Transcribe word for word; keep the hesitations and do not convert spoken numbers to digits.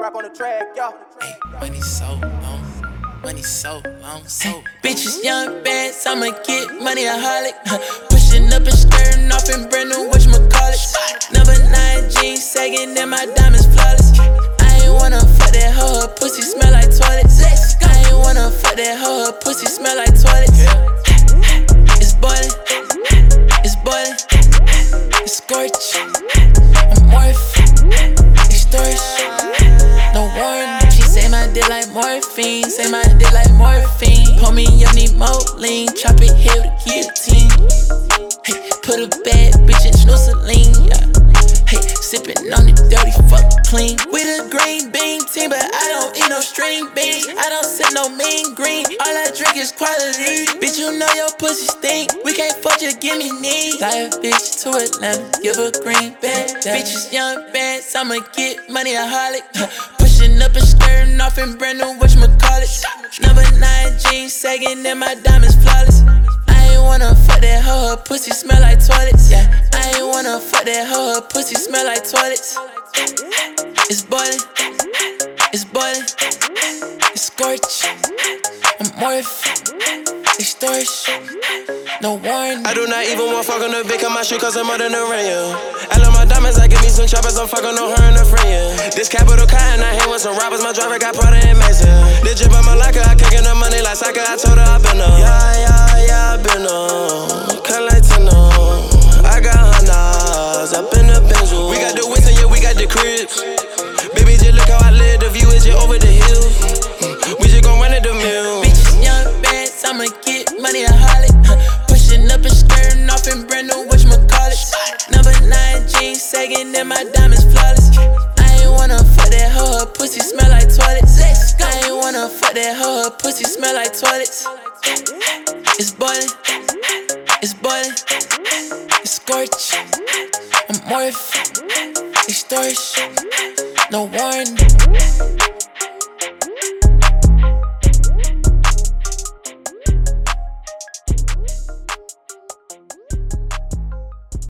Rock on the track, yo. Hey, money so long, money so long, so bitches young bad, so I'ma get money a holic. Pushing up and skirting off in brand new whatchamacallit. Number nine jeans sagging and my diamonds flawless. I ain't wanna fuck that hoe, her pussy smell like toilets. I ain't wanna fuck that hoe, her pussy smell like toilets. It's boiling, it's boiling, it's scorching. I'm morphine, extortion. No warning, she say my dick like morphine, say my dick like morphine. Pull me up, need more lean, chop it here with a guillotine. Hey, put a bad bitch in Snoozeline, yeah. Hey, sippin' on the dirty, fuck clean. We the green bean team, but I don't eat no string beans. I don't sip no mean green, all I drink is quality. Bitch, you know your pussy stink, we can't fuck, just give me knees. Fly a bitch to Atlanta, give a green bag. Bitches young bad, so I'ma get money a holic. Pushing up and skirting off in brand new whatchamacallit. Number nine jeans sagging and my diamonds flawless. I ain't wanna fuck that hoe, her pussy smell like toilets. Yeah, I ain't wanna fuck that hoe, her pussy smell like toilets. It's boiling, it's boiling, it's scorching. I'm morphine, extortion. No warning. I do not even want fuck on the bitch, cause my shit cause I'm more than a ring. I love my diamonds, I give me some choppers, I'm fucking on her and a friend. This capital cotton, I hang with some robbers, my driver got Prada and Mason. This drip on my locker, I kickin' the money like soccer, I told her I been up. Yeah, yeah, yeah, I been up, cut like Tino. I got Hondas, up in the Benzo. We got the whips and yeah, we got the cribs. Baby, just look how I live, the view is just over the hill. We just gon' run at the mill. Bitches young bad, so I'ma get money a holic. Pushing up and skirting off in brand new whatchamacallit. Number nine jeans sagging and my diamonds flawless. I ain't wanna fuck that hoe, her pussy smell like toilets. I ain't wanna fuck that hoe, her pussy smell like toilets. It's boiling, it's boiling, it's scorching. I'm morphine, extortion. No warning.